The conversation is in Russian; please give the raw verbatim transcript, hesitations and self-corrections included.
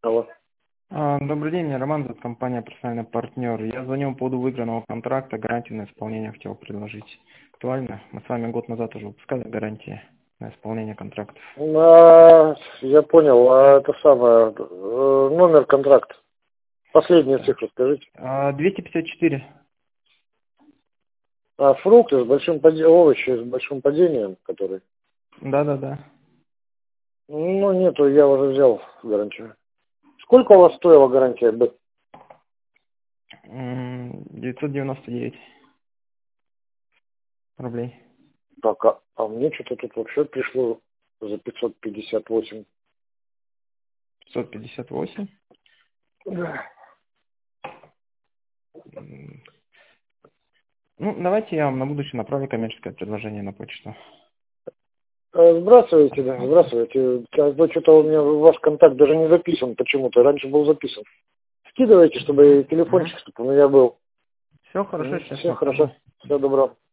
Алло. А, Добрый день, я Роман, это компания «Профессиональный партнер». Я звоню по поводу выигранного контракта, гарантии на исполнение хотел предложить. Актуально? Мы с вами год назад уже выпускали гарантии на исполнение контрактов. А, я понял, а это самое, э, номер контракта. Последние цифры скажите. А, двести пятьдесят четыре. А фрукты с большим падением, овощи с большим падением, которые? Да-да-да. Ну, нету, я уже взял гарантию. Сколько у вас стоила гарантия Б? М, девятьсот девяносто девять рублей. Так, а, а мне что-то тут вообще пришло за пятьсот пятьдесят восемь. пятьсот пятьдесят восемь. Да. М, Ну, давайте я вам на будущее направлю коммерческое предложение на почту. Э, Сбрасывайте, да, сбрасывайте. А то что-то у меня ваш контакт даже не записан почему-то. Раньше был записан. Скидывайте, чтобы телефончик, чтобы у меня был. Все хорошо, сейчас Все направлю. хорошо. Всего доброго.